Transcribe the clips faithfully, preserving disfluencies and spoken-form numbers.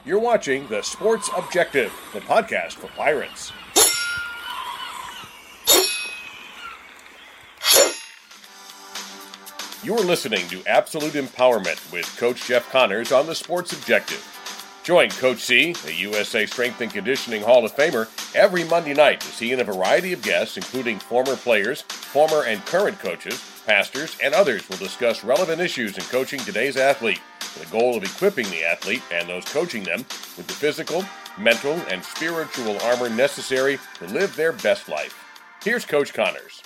You're watching The Sports Objective, the podcast for Pirates. You're listening to Absolute Empowerment with Coach Jeff Connors on The Sports Objective. Join Coach C, a U S A Strength and Conditioning Hall of Famer, every Monday night as he and a variety of guests, including former players, former and current coaches, pastors, and others will discuss relevant issues in coaching today's athlete, with the goal of equipping the athlete and those coaching them with the physical, mental, and spiritual armor necessary to live their best life. Here's Coach Connors.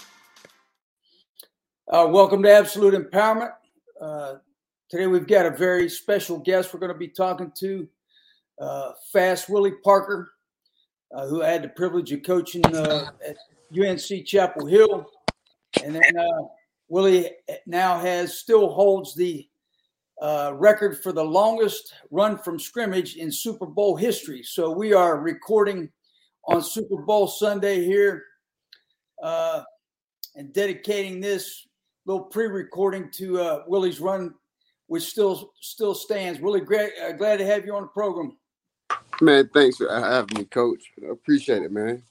Uh, welcome to Absolute Empowerment. Uh, today we've got a very special guest we're going to be talking to, uh, Fast Willie Parker, uh, who I had the privilege of coaching uh, at U N C Chapel Hill. And then uh, Willie now has, still holds the uh, record for the longest run from scrimmage in Super Bowl history. So we are recording on Super Bowl Sunday here uh, and dedicating this little pre-recording to uh, Willie's run, which still still stands. Willie, great, uh, glad to have you on the program. Man, thanks for having me, Coach. I appreciate it, man.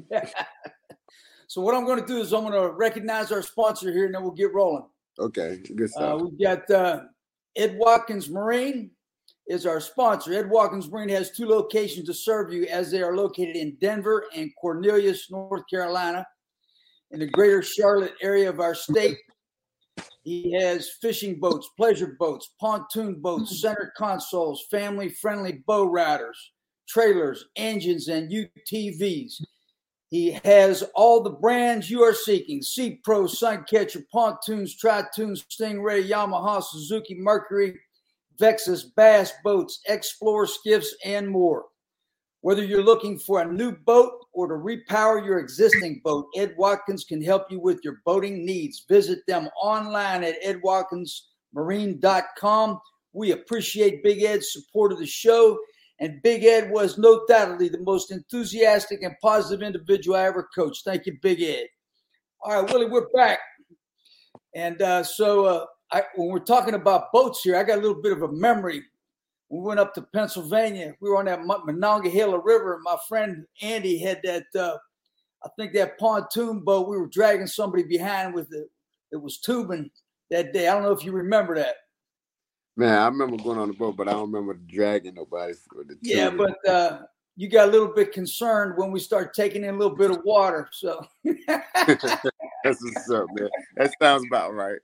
So what I'm going to do is I'm going to recognize our sponsor here, and then we'll get rolling. Okay, good stuff. Uh, we've got uh, Ed Watkins Marine is our sponsor. Ed Watkins Marine has two locations to serve you, as they are located in Denver and Cornelius, North Carolina, in the greater Charlotte area of our state. He has fishing boats, pleasure boats, pontoon boats, center consoles, family-friendly bow riders, trailers, engines, and U T Vs. He has all the brands you are seeking: Sea Pro, Suncatcher, pontoons, Tritoons, Stingray, Yamaha, Suzuki, Mercury, Vexus, Bass boats, Explorer skiffs, and more. Whether you're looking for a new boat or to repower your existing boat, Ed Watkins can help you with your boating needs. Visit them online at ed watkins marine dot com. We appreciate Big Ed's support of the show, and Big Ed was no doubtedly the most enthusiastic and positive individual I ever coached. Thank you, Big Ed. All right, Willie, we're back. And uh, so uh, I, when we're talking about boats here, I got a little bit of a memory. We went up to Pennsylvania. We were on that Monongahela River, and my friend Andy had that, uh, I think that pontoon boat. We were dragging somebody behind with it. It was tubing that day. I don't know if you remember that. Man, I remember going on the boat, but I don't remember dragging nobody. For the yeah, but uh, you got a little bit concerned when we started taking in a little bit of water. So that's what's up, man. That sounds about right.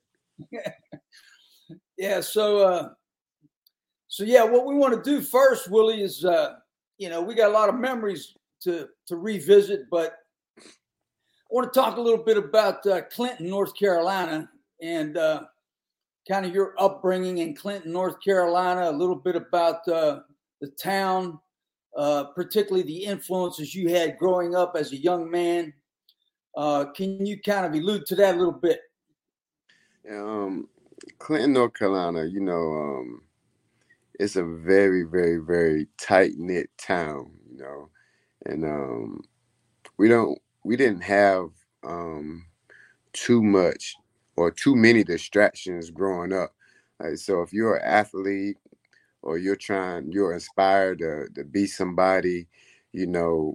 yeah, so uh, so yeah, what we want to do first, Willie, is uh, you know, we got a lot of memories to to revisit, but I want to talk a little bit about uh, Clinton, North Carolina, and uh, kind of your upbringing in Clinton, North Carolina, a little bit about uh, the town, uh, particularly the influences you had growing up as a young man. Uh, can you kind of allude to that a little bit? Um, Clinton, North Carolina, you know, um, it's a very, very, very tight-knit town, you know, and um, we don't, we didn't have um, too much or too many distractions growing up. Like, so if you're an athlete or you're trying, you're inspired to, to be somebody, you know,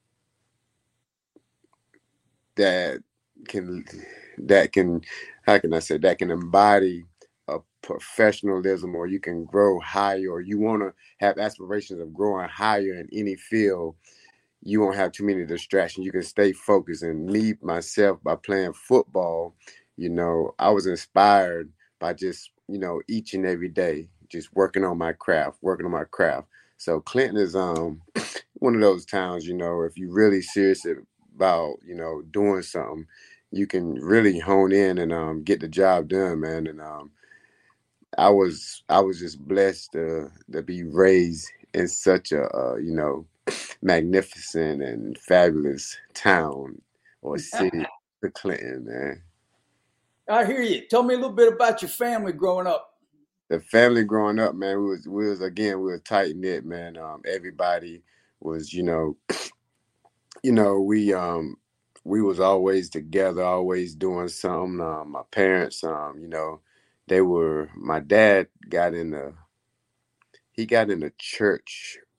that can, that can, how can I say, that can embody a professionalism, or you can grow higher, or you want to have aspirations of growing higher in any field, you won't have too many distractions. You can stay focused. And me, myself, by playing football, you know, I was inspired by just, you know, each and every day, just working on my craft, working on my craft. So Clinton is um one of those towns, you know, if you're really serious about, you know, doing something, you can really hone in and um get the job done, man. And um I was I was just blessed to to be raised in such a uh, you know, magnificent and fabulous town or city, the Clinton, man. I hear you. Tell me a little bit about your family growing up. The family growing up, man, we was we was again we were tight knit, man. Um, everybody was, you know, you know, we um we was always together, always doing something. Um, my parents, um, you know, they were. My dad got in the he got in the church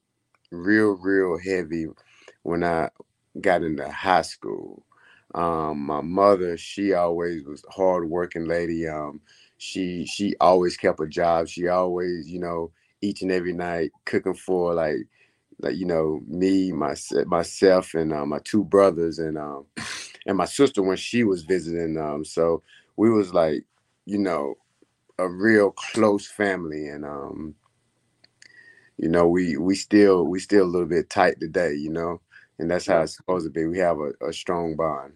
real, real heavy when I got into high school. Um, my mother, she always was a hardworking lady. Um, she she always kept a job. She always, you know, each and every night cooking for like like you know me, my myself, and uh, my two brothers, and um and my sister when she was visiting. Um, so we was like, you know, a real close family, and um, you know, we we still we still a little bit tight today, you know, and that's how Yeah. it's supposed to be. We have a, a strong bond.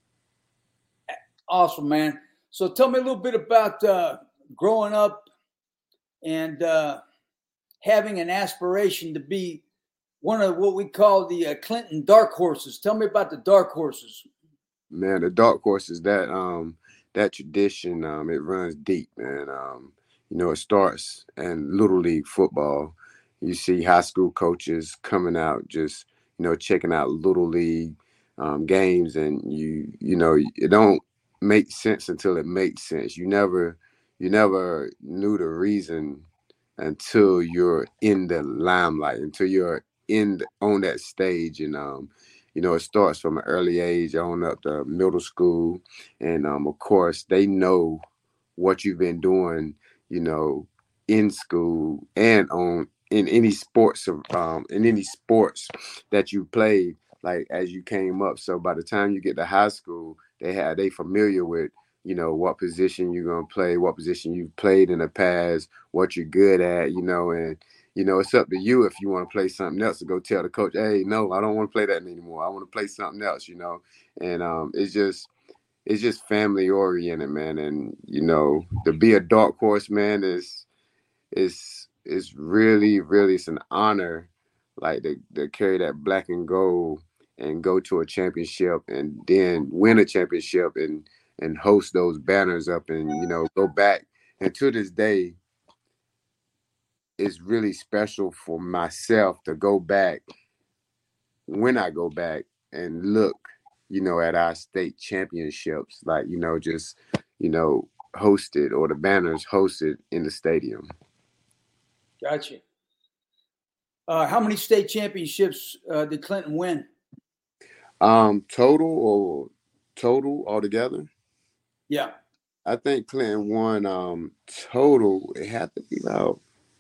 Awesome, man. So tell me a little bit about uh, growing up and uh, having an aspiration to be one of what we call the uh, Clinton dark horses. Tell me about the dark horses. Man, the dark horses, that um that tradition, um, it runs deep, man. Um, you know, it starts in Little League football. You see high school coaches coming out, just, you know, checking out Little League um, games, and you you know, it don't make sense until it makes sense. You never you never knew the reason until you're in the limelight, until you're in the, on that stage, and um you know, it starts from an early age on up to middle school. And um, of course, they know what you've been doing, you know, in school and on in any sports um in any sports that you played, like as you came up. So by the time you get to high school, they have they familiar with, you know, what position you're gonna play, what position you've played in the past, what you're good at, you know, and you know, it's up to you if you want to play something else to go tell the coach, hey, no, I don't want to play that anymore. I want to play something else, you know. And um, it's just it's just family oriented, man. And you know, to be a dark horse, man, is is is really, really, it's an honor, like to, to carry that black and gold and go to a championship and then win a championship and and host those banners up and, you know, go back. And to this day, it's really special for myself to go back when I go back and look, you know, at our state championships, like, you know, just, you know, hosted or the banners hosted in the stadium. Gotcha. Uh, how many state championships uh, did Clinton win? Um, total or total altogether? Yeah. I think Clinton won um total. It had to be about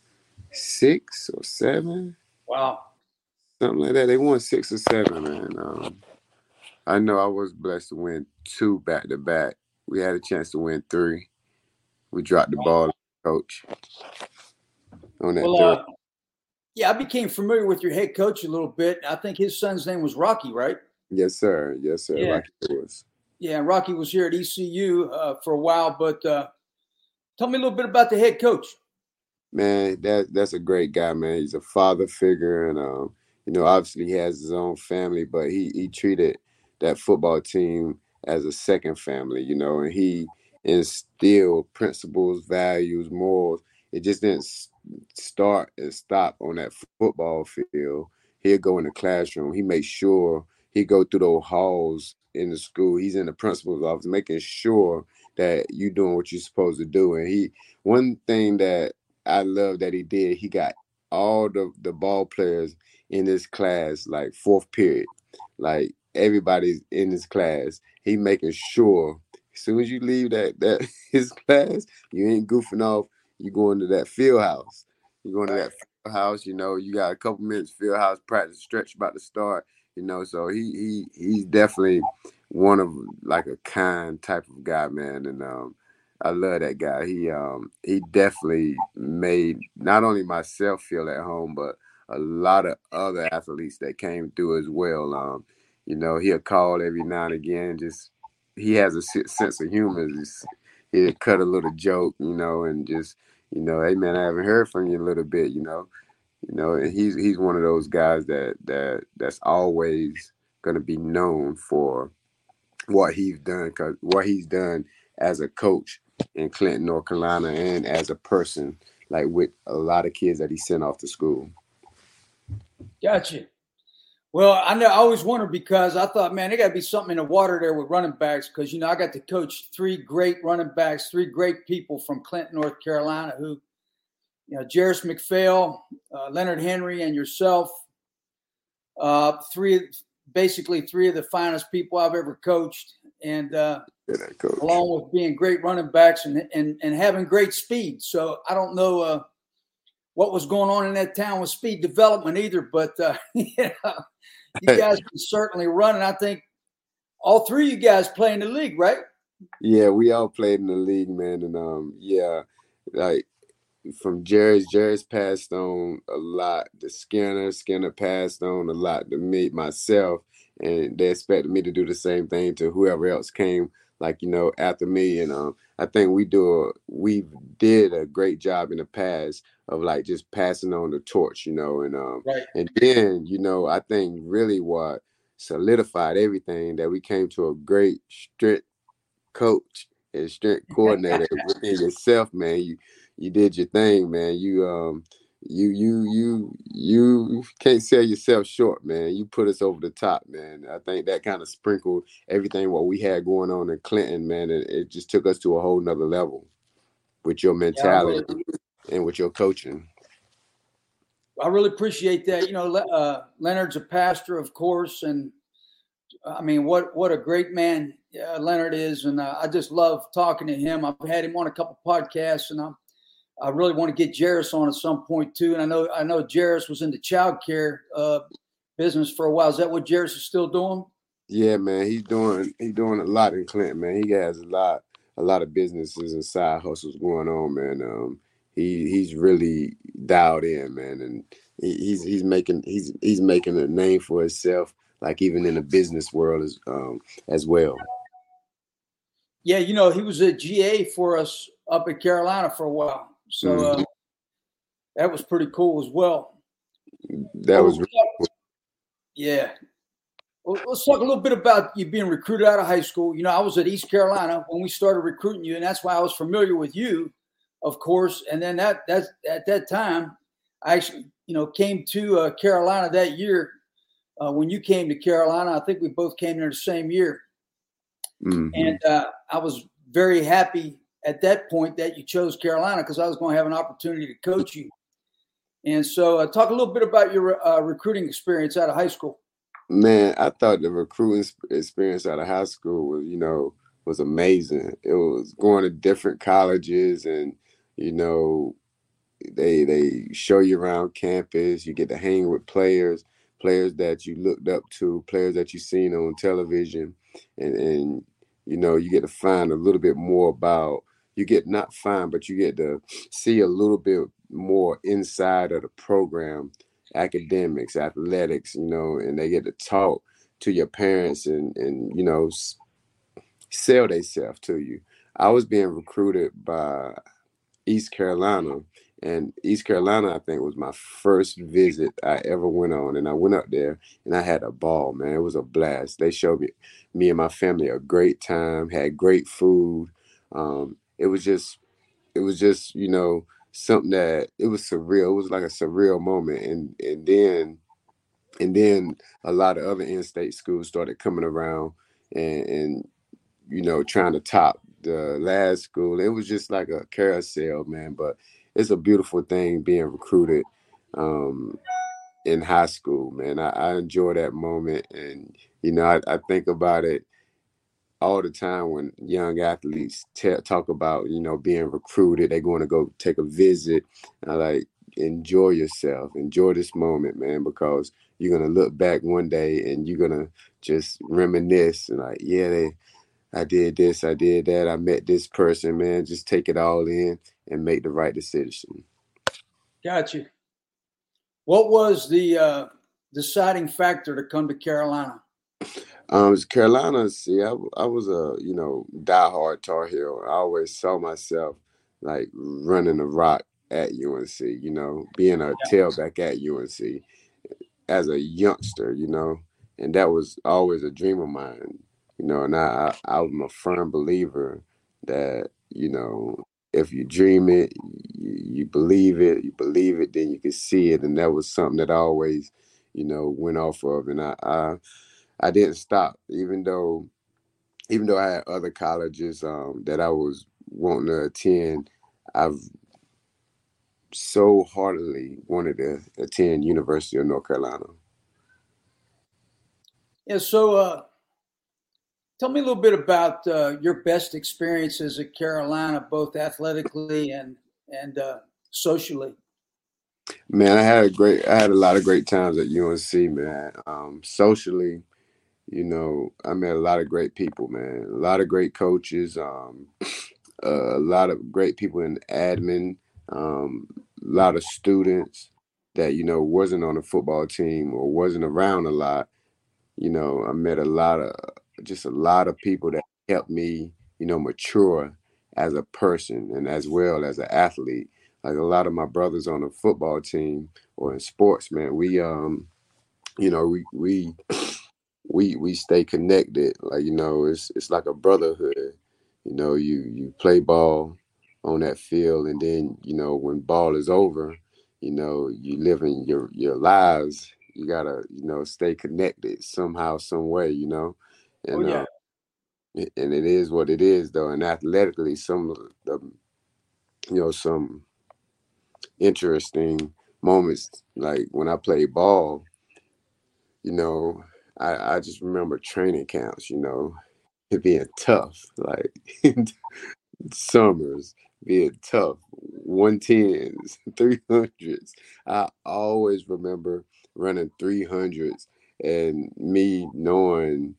six or seven. Wow. Something like that. They won six or seven, man. Um, I know I was blessed to win two back to back. We had a chance to win three. We dropped the ball, coach, on that Well, third. uh, yeah, I became familiar with your head coach a little bit. I think his son's name was Rocky, right? Yes, sir. Yes, sir. Yeah. Like it was. Yeah, Rocky was here at E C U uh, for a while, but uh, tell me a little bit about the head coach. Man, that that's a great guy, man. He's a father figure, and um, you know, obviously he has his own family, but he he treated that football team as a second family, you know, and he instilled principles, values, morals. It just didn't start and stop on that football field. He'll go in the classroom. He makes sure he go through those halls in the school. He's in the principal's office, making sure that you're doing what you're supposed to do. And he, one thing that I love that he did, he got all the, the ball players in his class, like fourth period, like everybody's in his class. He making sure as soon as you leave that that his class, you ain't goofing off. You going to that field house. You going to that field house. You know, you got a couple minutes field house practice stretch about to start. You know, so he he he's definitely one of like a kind type of guy, man, and um. I love that guy. He um he definitely made not only myself feel at home, but a lot of other athletes that came through as well. Um, you know, he'll call every now and again. Just he has a sense of humor. Just, he'll cut a little joke, you know, and just you know, hey man, I haven't heard from you in a little bit, you know, you know. And he's he's one of those guys that that that's always gonna be known for what he's done, cause what he's done as a coach in Clinton, North Carolina, and as a person, like with a lot of kids that he sent off to school. Gotcha. Well, I know I always wondered because I thought, man, there got to be something in the water there with running backs because, you know, I got to coach three great running backs, three great people from Clinton, North Carolina, who, you know, Jarris McPhail, uh, Leonard Henry, and yourself. uh, three, basically three of the finest people I've ever coached, and uh, coach. along with being great running backs and and and having great speed. So I don't know uh, what was going on in that town with speed development either, but uh, you know, you guys can certainly run, and I think all three of you guys play in the league, right? Yeah, we all played in the league, man, and um, yeah, like from Jerry's, Jerry's passed on a lot to Skinner, Skinner passed on a lot to me, myself, and they expected me to do the same thing to whoever else came, like, you know, after me, and um, I think we do, a, we did a great job in the past of like just passing on the torch, you know, and um, right. and then, you know, I think really what solidified everything that we came to a great strict coach and strength coordinator within yourself, man. You you did your thing, man. You um you you you you can't sell yourself short, man. You put us over the top, man. I think that kind of sprinkled everything what we had going on in Clinton, man. And it just took us to a whole nother level with your mentality yeah, really, and with your coaching. I really appreciate that. You know, uh, Leonard's a pastor, of course, and I mean, what what a great man uh, Leonard is, and uh, I just love talking to him. I've had him on a couple podcasts, and I'm, I really want to get Jairus on at some point too. And I know I know Jairus was in the child care uh, business for a while. Is that what Jairus is still doing? Yeah, man, he's doing he's doing a lot in Clinton, man. He has a lot a lot of businesses and side hustles going on, man. Um, he he's really dialed in, man, and he, he's he's making he's he's making a name for himself, like even in the business world as um as well. Yeah, you know, he was a G A for us up in Carolina for a while, so mm-hmm. uh, that was pretty cool as well. That well, was really cool. Yeah. Well, let's talk a little bit about you being recruited out of high school. You know, I was at East Carolina when we started recruiting you, and that's why I was familiar with you, of course. And then that that at that time, I actually, you know, came to uh, Carolina that year. Uh, when you came to Carolina, I think we both came there the same year. Mm-hmm. And uh, I was very happy at that point that you chose Carolina because I was going to have an opportunity to coach you. And so uh, talk a little bit about your uh, recruiting experience out of high school. Man, I thought the recruiting experience out of high school was, you know, was amazing. It was going to different colleges and, you know, they they show you around campus. You get to hang with players, players that you looked up to, players that you've seen on television. And, and, you know, you get to find a little bit more about, you get not find, but you get to see a little bit more inside of the program. Academics, athletics, you know, and they get to talk to your parents and, and you know, sell themselves to you. I was being recruited by East Carolina, and East Carolina, I think, was my first visit I ever went on. And I went up there and I had a ball, man. It was a blast. They showed me, me and my family a great time, had great food. Um, it was just, it was just, you know, something that it was surreal. It was like a surreal moment. And and then and then a lot of other in-state schools started coming around and, and you know, trying to top the last school. It was just like a carousel, man. But it's a beautiful thing being recruited um, in high school, man. I, I enjoy that moment. And, you know, I, I think about it all the time when young athletes t- talk about, you know, being recruited, they're going to go take a visit. I like, enjoy yourself, enjoy this moment, man, because you're going to look back one day and you're going to just reminisce and like, yeah, they, I did this, I did that, I met this person, man. Just take it all in and make the right decision. Got you. What was the uh, deciding factor to come to Carolina? Um, Carolina, see, I, I was a, you know, diehard Tar Heel. I always saw myself like running the rock at U N C, you know, being a tailback at U N C as a youngster, you know, and that was always a dream of mine, you know, and I, I, I'm a firm believer that, you know, if you dream it, you, you believe it, you believe it, then you can see it. And that was something that I always, you know, went off of. And I, I I didn't stop, even though, even though I had other colleges um, that I was wanting to attend. I've so heartily wanted to attend University of North Carolina. Yeah. So, uh, tell me a little bit about uh, your best experiences at Carolina, both athletically and and uh, socially. Man, I had a great, I had a lot of great times at U N C, man. Um, socially, you know, I met a lot of great people, man. A lot of great coaches, um, uh, a lot of great people in admin, um, a lot of students that, you know, wasn't on the football team or wasn't around a lot. You know, I met a lot of, just a lot of people that helped me, you know, mature as a person and as well as an athlete. Like a lot of my brothers on the football team or in sports, man, we, um, you know, we, we, we, we stay connected. Like, you know, it's, it's like a brotherhood. You know, you, you play ball on that field, and then, you know, when ball is over, you know, you live in your, your lives. You gotta, you know, stay connected somehow, some way, you know, Oh and yeah. uh, and it is what it is, though. And athletically, some of the, you know, some interesting moments, like when I played ball, you know, I, I just remember training camps, you know, it being tough, like summers being tough, one tens, three hundreds. I always remember running three hundreds and me knowing,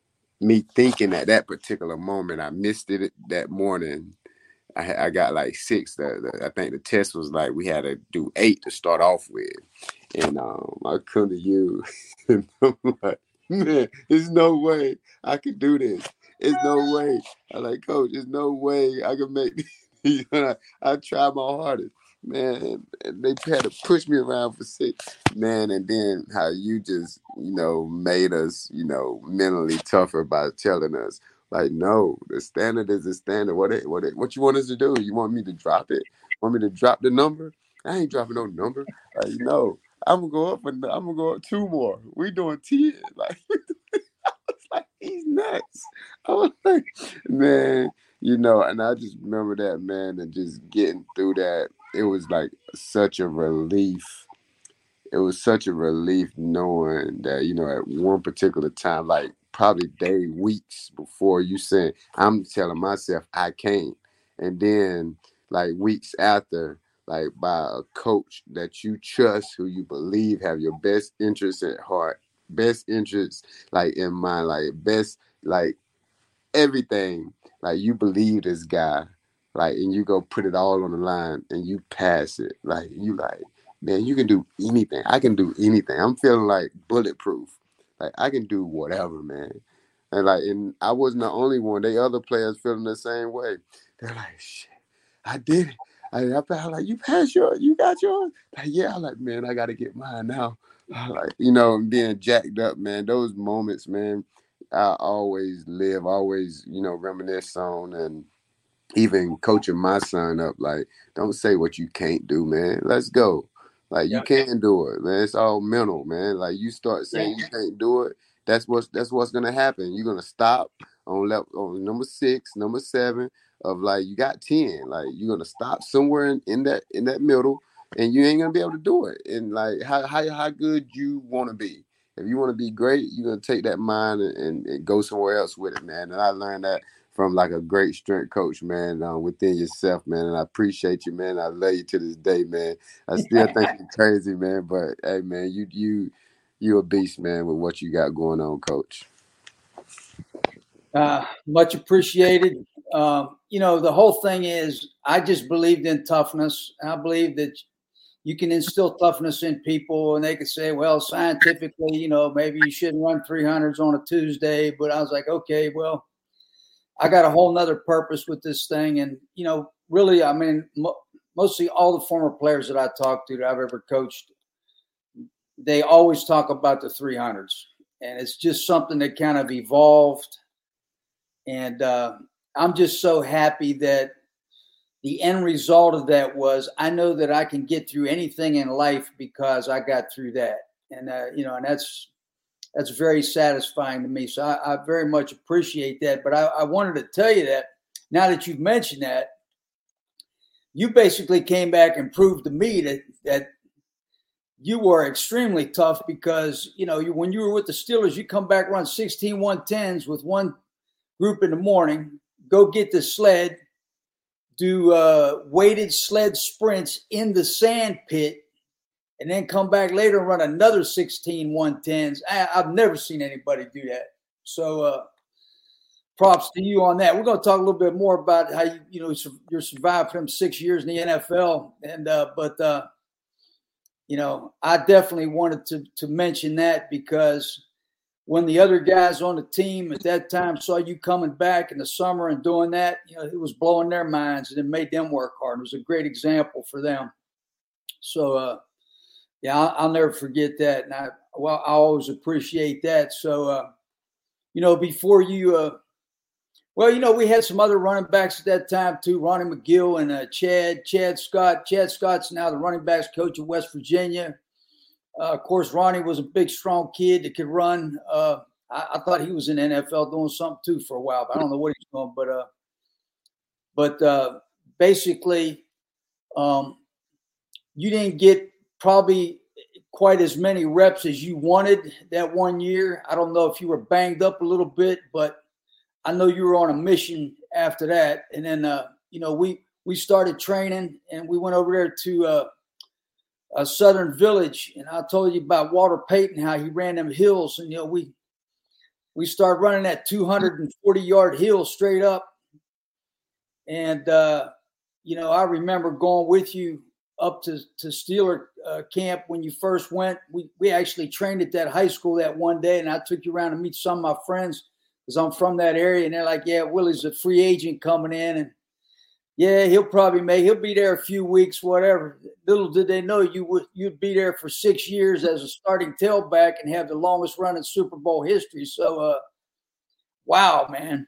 me thinking at that particular moment, I missed it that morning. I, I got like six. The, the, I think the test was like we had to do eight to start off with. And um, I come to you and I'm like, man, there's no way I could do this. There's no way. I'm like, coach, there's no way I can make this. You know, I, I tried my hardest. Man, they had to push me around for six. Man, and then how you just, you know, made us, you know, mentally tougher by telling us, like, no, the standard is the standard. What it, what it, what you want us to do? You want me to drop it? Want me to drop the number? I ain't dropping no number. Like, no, I'm gonna go up and I'm gonna go up two more. We doing ten. Like, I was like, he's nuts. I was like, man, you know, and I just remember that, man, and just getting through that. It was like such a relief. It was such a relief knowing that, you know, at one particular time, like probably day, weeks before, you saying, I'm telling myself I can't. And then like weeks after, like by a coach that you trust, who you believe have your best interests at heart, best interests like in mind, like best, like everything. Like you believe this guy, like, and you go put it all on the line and you pass it. Like you like, man, you can do anything. I can do anything. I'm feeling like bulletproof. Like I can do whatever, man. And like, and I wasn't the only one. They other players feeling the same way. They're like, shit, I did it. I, I felt like, you passed yours, you got yours. Like, yeah, I'm like, man, I got to get mine now. Like, you know, being jacked up, man. Those moments, man, I always live, always, you know, reminisce on, and even coaching my son up, like, don't say what you can't do, man. Let's go. Like, you Yeah. can do it, man. It's all mental, man. Like, you start saying Yeah. you can't do it, that's what's that's what's gonna happen. You're gonna stop on level on number six, number seven of like you got ten. Like you're gonna stop somewhere in, in that in that middle, and you ain't gonna be able to do it. And like how how how good you want to be. If you want to be great, you're gonna take that mind and, and, and go somewhere else with it, man. And I learned that from like a great strength coach, man, uh, within yourself, man. And I appreciate you, man. I love you to this day, man. I still think you're crazy, man. But hey, man, you you you a beast, man, with what you got going on, coach. Uh, much appreciated. Um, you know, the whole thing is, I just believed in toughness. I believe that you can instill toughness in people, and they could say, well, scientifically, you know, maybe you shouldn't run three hundreds on a Tuesday. But I was like, okay, well, I got a whole nother purpose with this thing. And, you know, really, I mean, mo- mostly all the former players that I talked to that I've ever coached, they always talk about the three hundreds. And it's just something that kind of evolved. And uh, I'm just so happy that the end result of that was I know that I can get through anything in life because I got through that. And, uh, you know, and that's that's very satisfying to me. So I, I very much appreciate that. But I, I wanted to tell you that now that you've mentioned that, you basically came back and proved to me that, that you were extremely tough because, you know, you, when you were with the Steelers, you come back, run sixteen one tens with one group in the morning, go get the sled, do uh, weighted sled sprints in the sand pit, and then come back later and run another sixteen one tens. I, I've never seen anybody do that. So uh, props to you on that. We're going to talk a little bit more about how you, you know, you survived from six years in the N F L. And uh, but, uh, you know, I definitely wanted to, to mention that because when the other guys on the team at that time saw you coming back in the summer and doing that, you know, it was blowing their minds and it made them work hard. It was a great example for them. So, uh, yeah, I'll, I'll never forget that. And I, well, I always appreciate that. So, uh, you know, before you, uh, well, you know, we had some other running backs at that time too, Ronnie McGill and uh, Chad, Chad Scott. Chad Scott's now the running backs coach of West Virginia. Uh, of course, Ronnie was a big, strong kid that could run. Uh, I, I thought he was in the N F L doing something too for a while, but I don't know what he's doing. But, uh, but uh, basically, um, you didn't get probably quite as many reps as you wanted that one year. I don't know if you were banged up a little bit, but I know you were on a mission after that. And then, uh, you know, we, we started training and we went over there to uh, a Southern Village. And I told you about Walter Payton, how he ran them hills. And, you know, we, we started running that two hundred forty yard hill straight up. And, uh, you know, I remember going with you up to, to Steeler uh, camp when you first went. We, we actually trained at that high school that one day. And I took you around to meet some of my friends, because I'm from that area, and they're like, yeah, Willie's a free agent coming in, and yeah, he'll probably make, he'll be there a few weeks, whatever. Little did they know you would, you'd be there for six years as a starting tailback and have the longest run in Super Bowl history. So, uh, wow, man.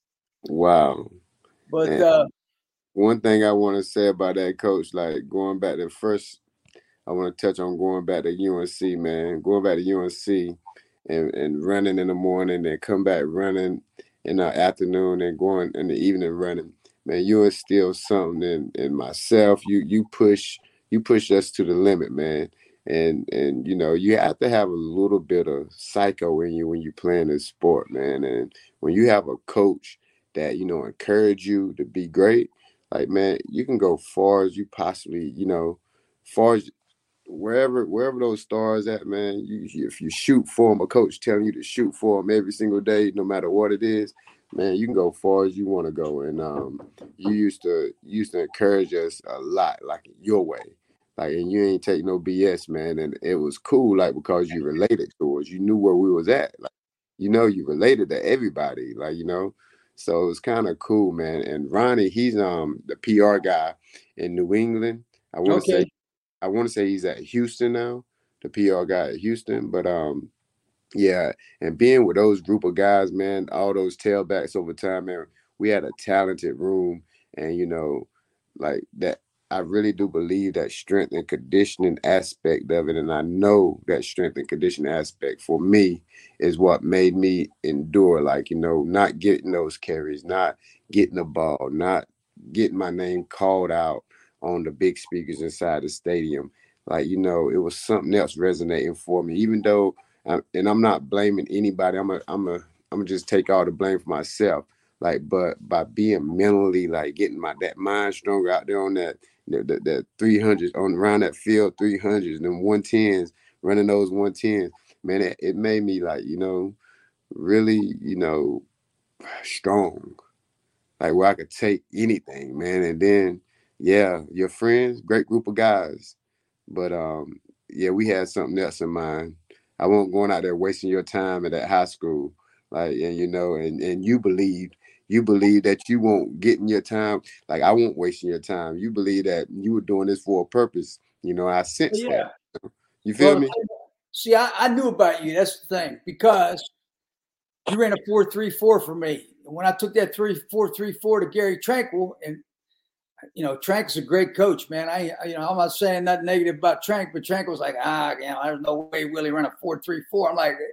Wow. But uh, one thing I want to say about that, Coach, like going back to first, I want to touch on going back to U N C, man, going back to U N C. And, and running in the morning and come back running in the afternoon and going in the evening running. Man, you instill something in, in myself. You you push you push us to the limit, man. And and you know, you have to have a little bit of psycho in you when you're playing this sport, man. And when you have a coach that, you know, encourage you to be great, like, man, you can go far as you possibly, you know, far as wherever wherever those stars at, man, you, if you shoot for them, a coach telling you to shoot for them every single day, no matter what it is, man, you can go far as you want to go. And um, you used to you used to encourage us a lot, like your way, like, and you ain't take no B S, man. And it was cool, like, because you related to us, you knew where we was at, like, you know, you related to everybody, like, you know. So it was kind of cool, man. And Ronnie, he's um the P R guy in New England. I want to okay. say. I want to say he's at Houston now, the P R guy at Houston. But, um, yeah, and being with those group of guys, man, all those tailbacks over time, man, we had a talented room. And, you know, like that, I really do believe that strength and conditioning aspect of it. And I know that strength and conditioning aspect for me is what made me endure, like, you know, not getting those carries, not getting the ball, not getting my name called out on the big speakers inside the stadium. Like, you know, it was something else resonating for me, even though, uh, and I'm not blaming anybody. I'm a, I'm a, I'm gonna just take all the blame for myself. Like, but by being mentally, like, getting my, that mind stronger out there on that, that, that, that three hundreds on around that field, three hundreds and one tens, running those one tens, man, it, it made me, like, you know, really, you know, strong, like where I could take anything, man. And then, yeah, your friends, great group of guys. But, um, yeah, we had something else in mind. I won't going out there wasting your time at that high school. Like, and, you know, and, and you believed, you believe that you won't get in your time. Like, I won't waste your time. You believe that you were doing this for a purpose. You know, I sense yeah. that. You, know? You feel well, me? See, I, I knew about you. That's the thing. Because you ran a four three four for me. And when I took that three four three four to Gary Tranquill, and you know, Trank's a great coach, man. I, I, you know, I'm not saying nothing negative about Trank, but Trank was like, ah, you know, there's no way Willie ran a four three four. I'm like,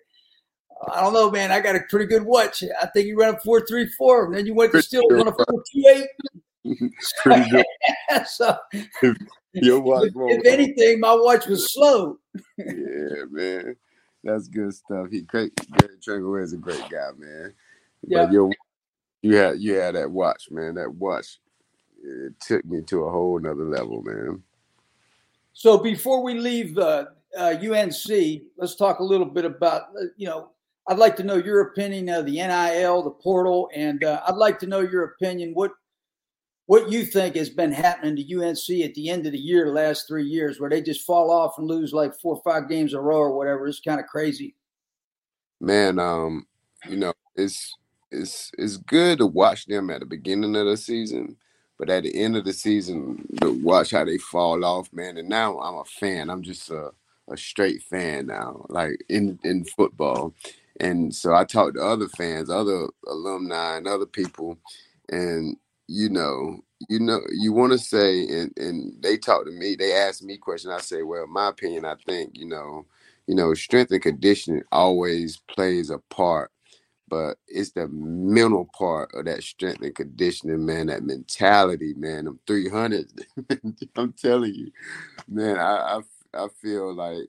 I don't know, man. I got a pretty good watch. I think you ran a four three four, and then you went to Steelers on a four two eight. Pretty good. so, Your watch if, won't. if anything, my watch was slow. Yeah, man. That's good stuff. He great. Gary Trengel is a great guy, man. Yeah. But your you had you had that watch, man. That watch it took me to a whole nother level, man. So before we leave uh, uh, U N C, let's talk a little bit about, uh, you know, I'd like to know your opinion of the N I L, the portal, and uh, I'd like to know your opinion, what what you think has been happening to U N C at the end of the year, the last three years, where they just fall off and lose like four or five games in a row or whatever. It's kind of crazy. Man, um, you know, it's it's it's good to watch them at the beginning of the season, but at the end of the season, to watch how they fall off, man. And now I'm a fan. I'm just a, a straight fan now, like in in football. And so I talk to other fans, other alumni, and other people, and you know, you know, you want to say, and and they talk to me. They ask me questions. I say, well, my opinion, I think, you know. You know, strength and conditioning always plays a part, but it's the mental part of that strength and conditioning, man, that mentality, man, them three hundreds. I'm telling you, man, I, I, I feel like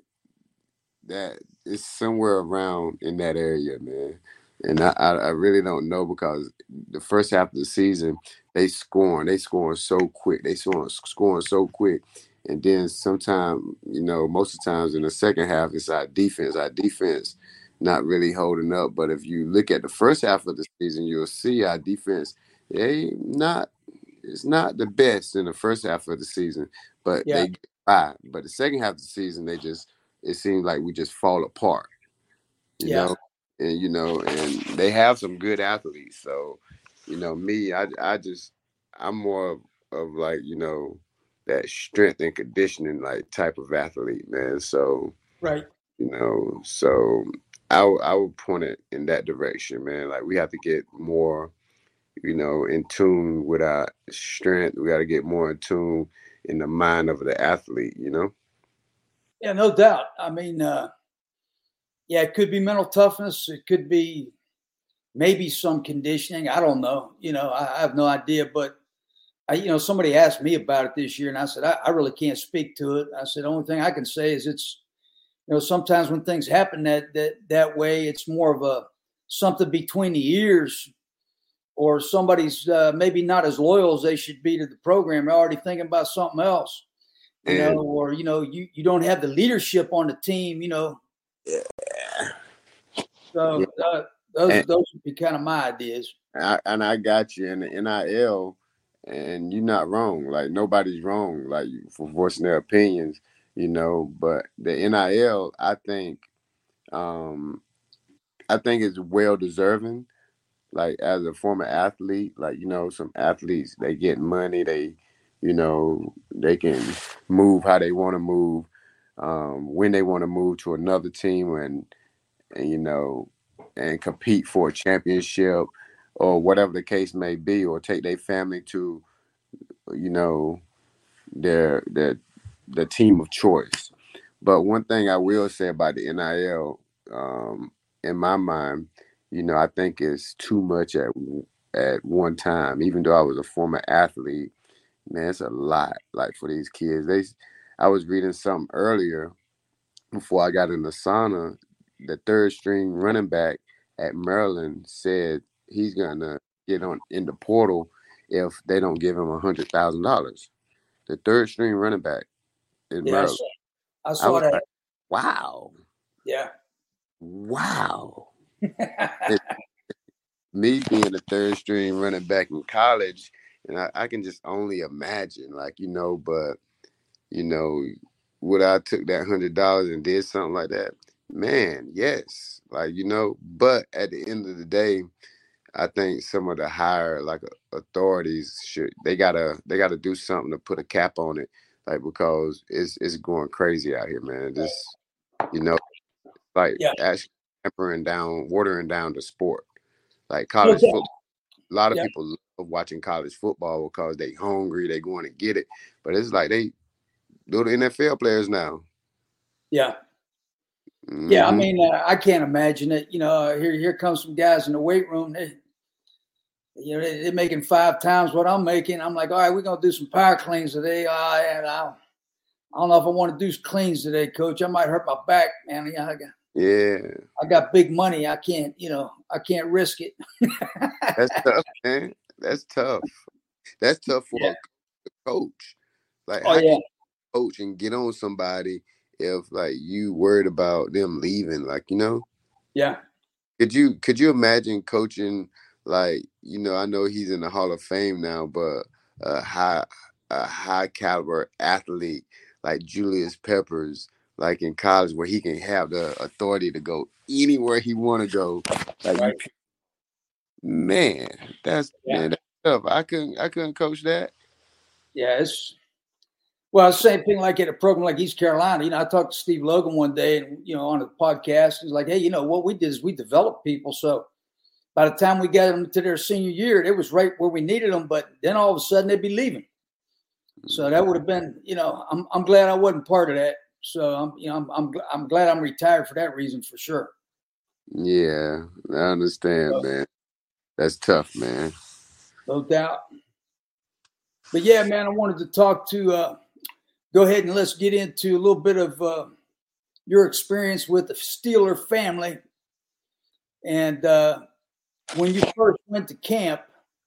that it's somewhere around in that area, man. And I, I, I really don't know because the first half of the season, they scoring. They scoring so quick. They scoring, scoring so quick. And then sometimes, you know, most of the times in the second half, it's our defense. Our defense not really holding up. But if you look at the first half of the season, you'll see our defense, they not, it's not the best in the first half of the season, but Yeah. they get by. But the second half of the season, they just, it seems like we just fall apart, you Yeah. know, and, you know, and they have some good athletes. So, you know, me, I, I just, I'm more of, of like, you know, that strength and conditioning like type of athlete, man. So, Right. you know, so I, w- I would point it in that direction, man. Like we have to get more, you know, in tune with our strength. We got to get more in tune in the mind of the athlete, you know? Yeah, no doubt. I mean, uh, yeah, it could be mental toughness. It could be maybe some conditioning. I don't know. You know, I, I have no idea. But, I, you know, somebody asked me about it this year, and I said, I, I really can't speak to it. I said, the only thing I can say is it's, you know, sometimes when things happen that that that way, it's more of a something between the ears, or somebody's uh, maybe not as loyal as they should be to the program. They're already thinking about something else, you And know, or, you know, you, you don't have the leadership on the team, you know. yeah, So uh, those, and those would be kind of my ideas. I, and I got you in the N I L, and you're not wrong. Like nobody's wrong, like for voicing their opinions, you know. But the N I L, I think, um, I think it's well deserving. Like as a former athlete, like you know, some athletes they get money, they, you know, they can move how they want to move, um, when they want to move to another team, and and you know, and compete for a championship or whatever the case may be, or take their family to, you know, their their the team of choice. But one thing I will say about the N I L, um, in my mind, you know, I think it's too much at at one time. Even though I was a former athlete, man, it's a lot. Like for these kids, they, I was reading something earlier before I got in the sauna. The third string running back at Maryland said he's gonna get on in the portal if they don't give him a hundred thousand dollars. The third string running back in Yeah, I Maryland. saw, I I saw was that. like, wow, Yeah. wow. It, me being a third string running back in college, and I, I can just only imagine, like, you know, but, you know, would I took that hundred dollars and did something like that? Man, yes. Like, you know, but at the end of the day, I think some of the higher like authorities should they gotta they gotta do something to put a cap on it, like because it's it's going crazy out here, man. Just you know, like Yeah. actually tempering down, watering down the sport. Like No college doubt. football, a lot of Yeah. people love watching college football because they hungry, they going to get it. But it's like they do the N F L players now. Yeah. Yeah. I Mm-hmm. mean, uh, I can't imagine it. You know, here, here comes some guys in the weight room. They, you know, they, they're making five times what I'm making. I'm like, all right, we're going to do some power cleans today. Uh, and I'll, I don't know if I want to do cleans today, Coach. I might hurt my back, man. You know, I got, Yeah. I got big money. I can't, you know, I can't risk it. That's tough, man. That's tough. That's tough for Yeah. a coach. Like, Oh, how yeah. can you coach and get on somebody if, like, you worried about them leaving? Like, you know? Yeah. Could you could you imagine coaching, like, you know, I know he's in the Hall of Fame now, but a high a high caliber athlete like Julius Peppers, like in college, where he can have the authority to go anywhere he want to go. Like, Right. you, man, that's Yeah. man, that's tough. I couldn't I couldn't coach that. Yeah. It's, well, same thing like at a program like East Carolina. You know, I talked to Steve Logan one day, and you know, on a podcast, he's like, "Hey, you know, what we did is we developed people. So by the time we got them to their senior year, it was right where we needed them. But then all of a sudden, they'd be leaving. So that would have been, you know, I'm I'm glad I wasn't part of that. So I'm, you know, I'm I'm I'm glad I'm retired for that reason for sure. Yeah, I understand, So, man. That's tough, man. no doubt. But yeah, man, I wanted to talk to. Uh, go ahead and let's get into a little bit of uh, your experience with the Steeler family. And uh, when you first went to camp,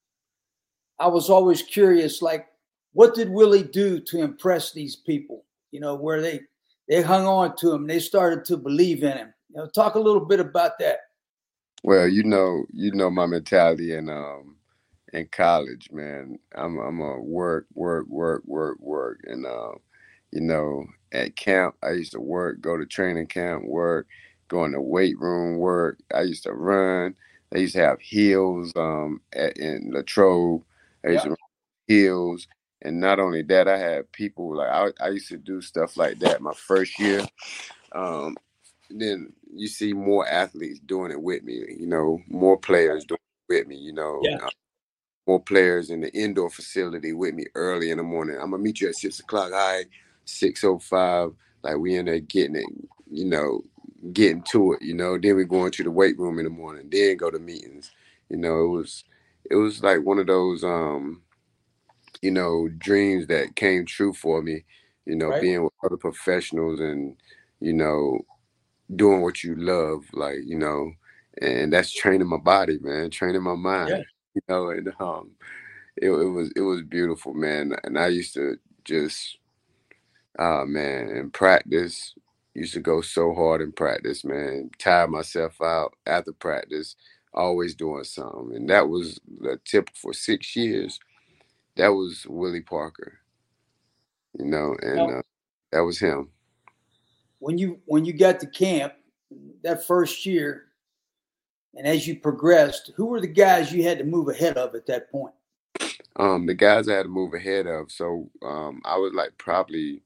I was always curious, like, what did Willie do to impress these people? You know, where they they hung on to him, they started to believe in him. You know, talk a little bit about that. Well, you know, you know my mentality in um in college, man. I'm I'm a work, work, work, work, work, and uh, you know, at camp I used to work, go to training camp, work, go in the weight room, work. I used to run. They used to have hills um at, in Latrobe. I used Yeah. to run hills, and not only that, I had people like I I used to do stuff like that my first year. Um, then you see more athletes doing it with me, you know, more players doing it with me, you know, Yeah. uh, more players in the indoor facility with me early in the morning. I'm gonna meet you at six o'clock. All right, six oh five. Like, we in there getting it, you know, getting to it, you know. Then we go into the weight room in the morning, then go to meetings. You know, it was it was like one of those um, you know, dreams that came true for me, you know, Right. being with other professionals and, you know, doing what you love, like, you know, and that's training my body, man, training my Yeah. mind, you know, and um, it, it was it was beautiful, man. And I used to just, uh, man, in practice, used to go so hard in practice, man, tire myself out after practice, always doing something, and that was the tip for six years. That was Willie Parker, you know, and Now, uh, that was him. when you when you got to camp that first year, and as you progressed, who were the guys you had to move ahead of at that point? Um, the guys I had to move ahead of, so um, I was like probably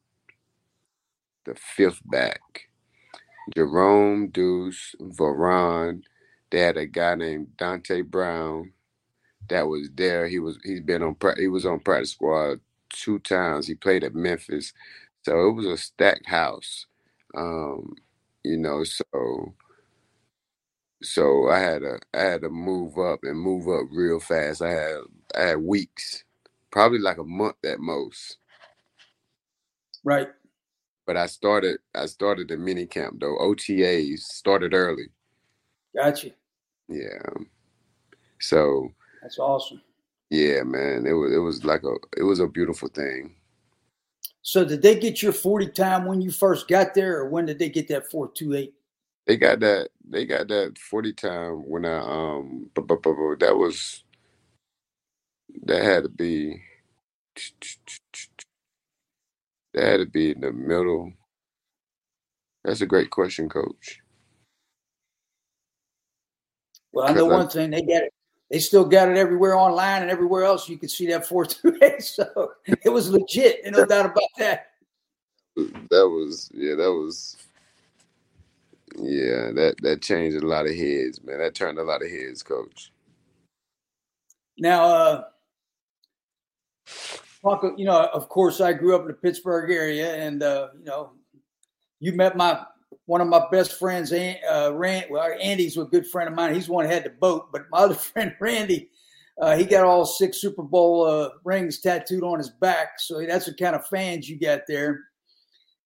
the fifth back. Jerome, Deuce, Varon. They had a guy named Dante Brown that was there. He was he's been on pra- he was on practice squad two times. He played at Memphis, so it was a stacked house. Um, you know, so so I had to I had to move up and move up real fast. I had I had weeks, probably like a month at most. Right. But I started I started the mini camp though. O T As started early. Gotcha. Yeah. So That's awesome. yeah, man. It was it was like a it was a beautiful thing. So did they get your forty time when you first got there, or when did they get that four two eight? They got that they got that forty time when I um bu- bu- bu- bu- that was that had to be that had to be in the middle. That's a great question, coach. Well, I know Because one thing, they got it. They still got it everywhere online and everywhere else. You could see that four two eight. So it was legit. No doubt about that. that was yeah, that was yeah, that that changed a lot of heads, man. That turned a lot of heads, coach. Now, uh, talk, you know, of course, I grew up in the Pittsburgh area, and uh, you know, you met my one of my best friends, uh, Rand, well, Andy's a good friend of mine. He's the one who had the boat, but my other friend, Randy, uh, he got all six Super Bowl uh, rings tattooed on his back. So that's the kind of fans you got there.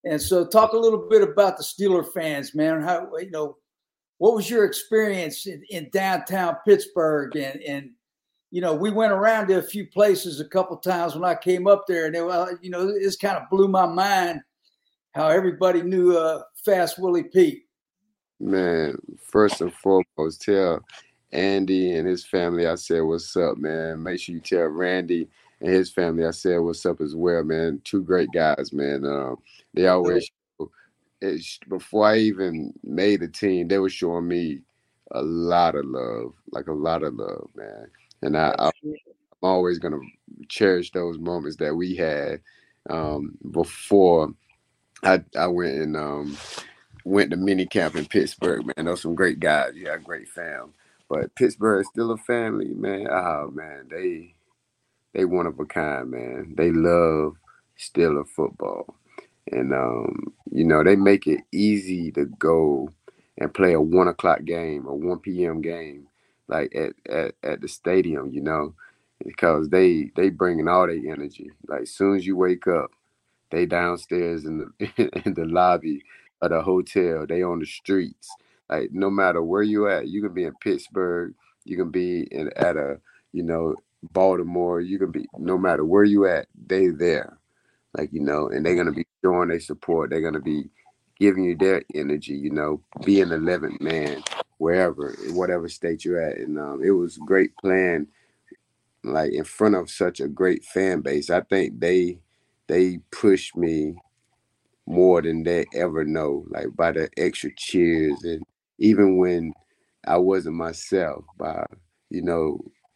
And so talk a little bit about the Steeler fans, man. How, you know, what was your experience in, in downtown Pittsburgh? And, and, you know, we went around to a few places a couple times when I came up there, and, they were, you know, this kind of blew my mind how everybody knew uh, Fast Willie Pete. Man, first and foremost, tell Andy and his family I said, what's up, man. Make sure you tell Randy and his family I said, what's up as well, man. Two great guys, man. Um, they always, it's, before I even made the team, they were showing me a lot of love, like a lot of love, man. And I, I, I'm always going to cherish those moments that we had um, before I, I went and um, went to mini camp in Pittsburgh, man. Those some great guys. Yeah, great fam. But Pittsburgh is still a family, man. Oh, man, they they one of a kind, man. They love Steeler football. And, um, you know, they make it easy to go and play a one o'clock game, a one p.m. game, like at, at, at the stadium, you know, because they they bringing all their energy. Like, as soon as you wake up, they downstairs in the in the lobby of the hotel. They on the streets. Like, no matter where you at, you can be in Pittsburgh, you can be in at a, you know, Baltimore, you can be, no matter where you at, they there. Like, you know, and they're gonna be showing their support. They're gonna be giving you their energy, you know, be an eleventh man wherever, in whatever state you're at. And um, it was great playing like in front of such a great fan base. I think they they pushed me more than they ever know, like by the extra cheers, and even when I wasn't myself, by, you know,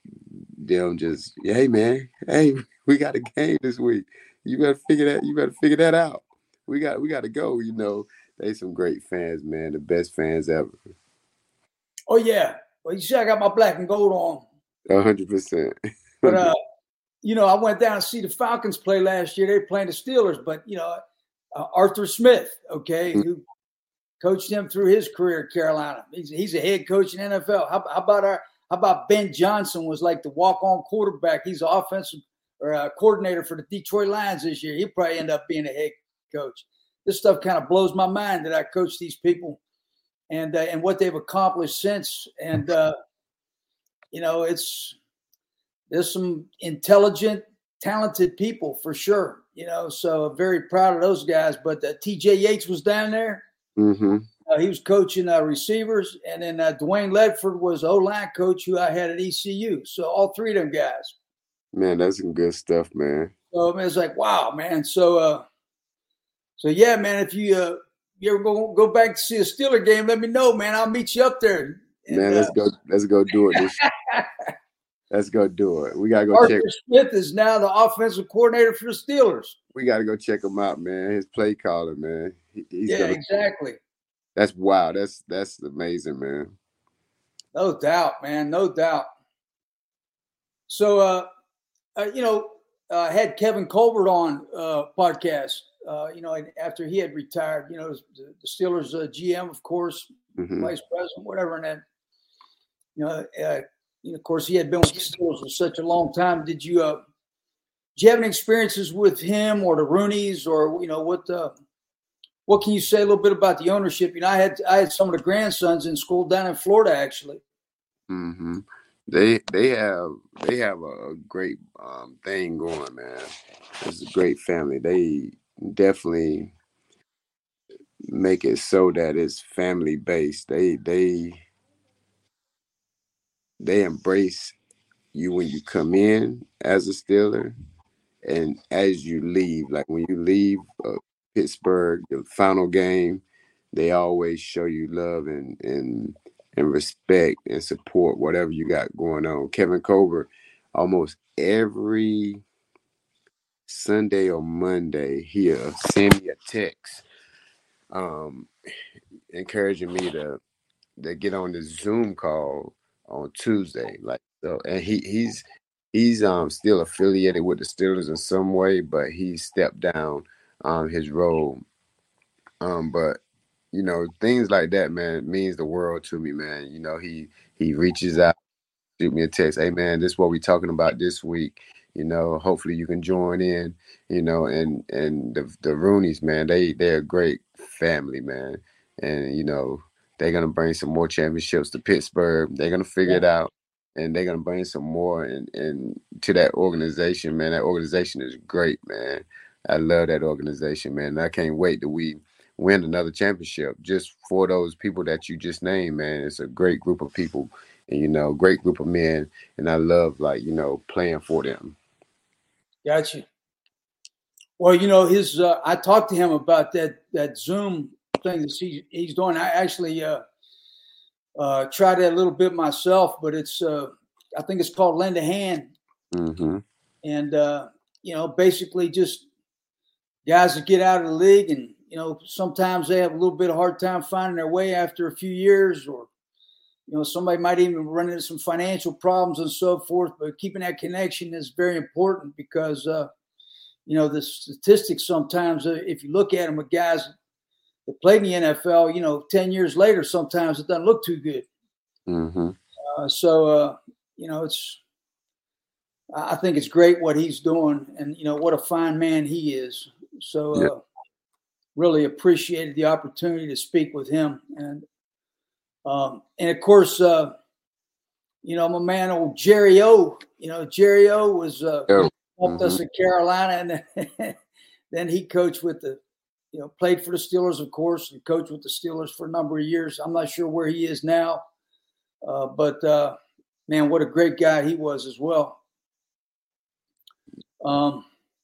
them just, hey man, hey, we got a game this week. You better figure that, you better figure that out. We got we gotta go, you know. They some great fans, man, the best fans ever. Oh yeah. Well, you see I got my black and gold on. A hundred percent. But uh, you know, I went down to see the Falcons play last year. They were playing the Steelers, but you know, uh, Arthur Smith, okay, mm-hmm. who coached him through his career at Carolina. He's he's a head coach in N F L. How, how about our how about Ben Johnson was like the walk-on quarterback? He's the offensive or uh, coordinator for the Detroit Lions this year. He'll probably end up being a head coach. This stuff kind of blows my mind that I coach these people and uh, and what they've accomplished since. And uh, you know, it's there's some intelligent, talented people for sure. You know, so very proud of those guys. But uh, T J Yates was down there. Mm-hmm. Uh, he was coaching uh, receivers, and then uh, Dwayne Ledford was O-line coach who I had at E C U. So all three of them guys. Man, that's some good stuff, man. So I mean, it's like, wow, man. So, uh, so yeah, man. If you uh, you ever go go back to see a Steeler game, let me know, man. I'll meet you up there. And, man, let's uh, go. Let's go do it. This let's go do it. We gotta go Arthur check. Smith is now the offensive coordinator for the Steelers. We gotta go check him out, man. His play caller, man. He, he's yeah, gonna, exactly. That's wow. That's that's amazing, man. No doubt, man. No doubt. So, uh, uh you know, I uh, had Kevin Colbert on uh, podcast. Uh, you know, after he had retired, you know, the, the Steelers uh, G M, of course, mm-hmm. vice president, whatever. And then, you know, uh, you know, of course, he had been with the Steelers for such a long time. Did you, uh, did you have any experiences with him or the Rooneys, or you know, what? Uh, what can you say a little bit about the ownership? You know, I had I had some of the grandsons in school down in Florida, actually. Mm-hmm. They they have they have a great um, thing going, man. It's a great family. They definitely make it so that it's family based. They they they embrace you when you come in as a Steeler, and as you leave. Like when you leave uh, Pittsburgh, the final game, they always show you love and and and respect and support whatever you got going on. Kevin Colbert, almost every Sunday or Monday, he'll send me a text, um, encouraging me to to get on the Zoom call on Tuesday. Like so, and he he's he's um still affiliated with the Steelers in some way, but he stepped down um his role. Um, but you know, things like that, man, means the world to me, man. You know, he he reaches out, shoot me a text, hey man, this is what we talking about this week. You know, hopefully you can join in. You know, and and the the Rooneys, man, they they're a great family, man, and you know they're gonna bring some more championships to Pittsburgh. They're gonna figure Yeah. it out, and they're gonna bring some more and and to that organization, man. That organization is great, man. I love that organization, man. I can't wait till we win another championship just for those people that you just named, man. It's a great group of people, and you know, great group of men, and I love like you know playing for them. Gotcha. Well, you know, his. Uh, I talked to him about that that Zoom thing that he, he's doing. I actually uh, uh, tried that a little bit myself, but it's. Uh, I think it's called Lend a Hand, Mm-hmm. and uh, you know, basically just guys that get out of the league, and you know, sometimes they have a little bit of hard time finding their way after a few years, or you know, somebody might even run into some financial problems and so forth. But keeping that connection is very important because. Uh, You know, the statistics sometimes, uh, if you look at them with guys that played in the N F L, you know, ten years later, sometimes it doesn't look too good. Mm-hmm. Uh, so, uh, you know, it's, I think it's great what he's doing and, you know, what a fine man he is. So, uh, Yeah. really appreciated the opportunity to speak with him. And, um, and of course, uh, you know, my man, old Jerry O, you know, Jerry O was, uh, Yeah. helped Mm-hmm. us at Carolina, and then, then he coached with the, you know, played for the Steelers, of course, and coached with the Steelers for a number of years. I'm not sure where he is now, uh, but uh, man, what a great guy he was as well. Um,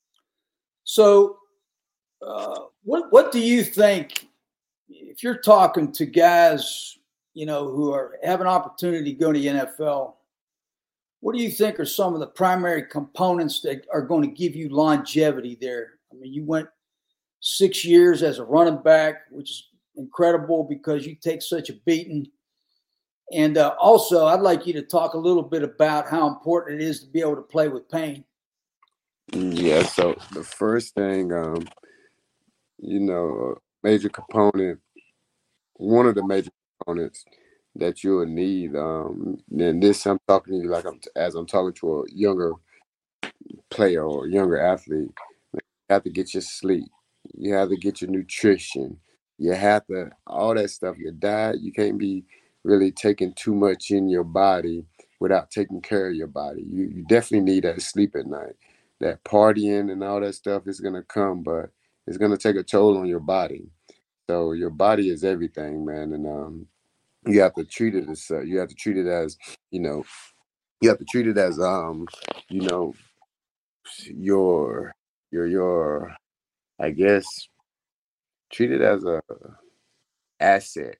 so, uh, what what do you think if you're talking to guys, you know, who are have an opportunity to go to the N F L? What do you think are some of the primary components that are going to give you longevity there? I mean, you went six years as a running back, which is incredible because you take such a beating. And uh, also, I'd like you to talk a little bit about how important it is to be able to play with pain. Yeah. So the first thing, um, you know, a major component, one of the major components that you'll need, um, and this I'm talking to you like I'm as I'm talking to a younger player or younger athlete. You have to get your sleep. You have to get your nutrition. You have to all that stuff. Your diet. You can't be really taking too much in your body without taking care of your body. You you definitely need that sleep at night. That partying and all that stuff is gonna come, but it's gonna take a toll on your body. So your body is everything, man, and um, you have to treat it as uh, you have to treat it as you know you have to treat it as um you know your your your I guess treat it as a asset